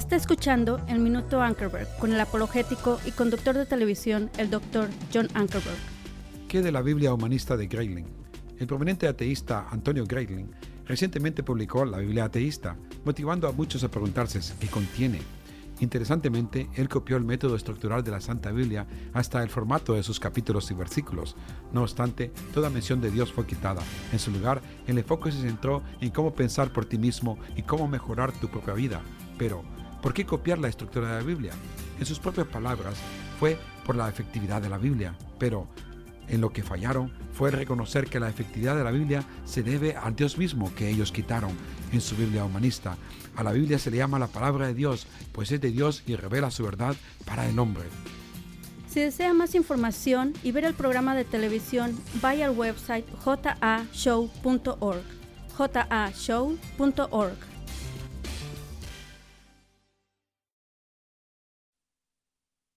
Está escuchando el Minuto Ankerberg con el apologético y conductor de televisión, el Dr. John Ankerberg. ¿Qué de la Biblia humanista de Grayling? El prominente ateísta Antonio Grayling recientemente publicó la Biblia ateísta, motivando a muchos a preguntarse qué contiene. Interesantemente, él copió el método estructural de la Santa Biblia hasta el formato de sus capítulos y versículos. No obstante, toda mención de Dios fue quitada. En su lugar, el enfoque se centró en cómo pensar por ti mismo y cómo mejorar tu propia vida. Pero, ¿por qué copiar la estructura de la Biblia? En sus propias palabras, fue por la efectividad de la Biblia. Pero, en lo que fallaron fue reconocer que la efectividad de la Biblia se debe al Dios mismo que ellos quitaron en su Biblia humanista. A la Biblia se le llama la palabra de Dios, pues es de Dios y revela su verdad para el hombre. Si desea más información y ver el programa de televisión, vaya al website jashow.org. jashow.org.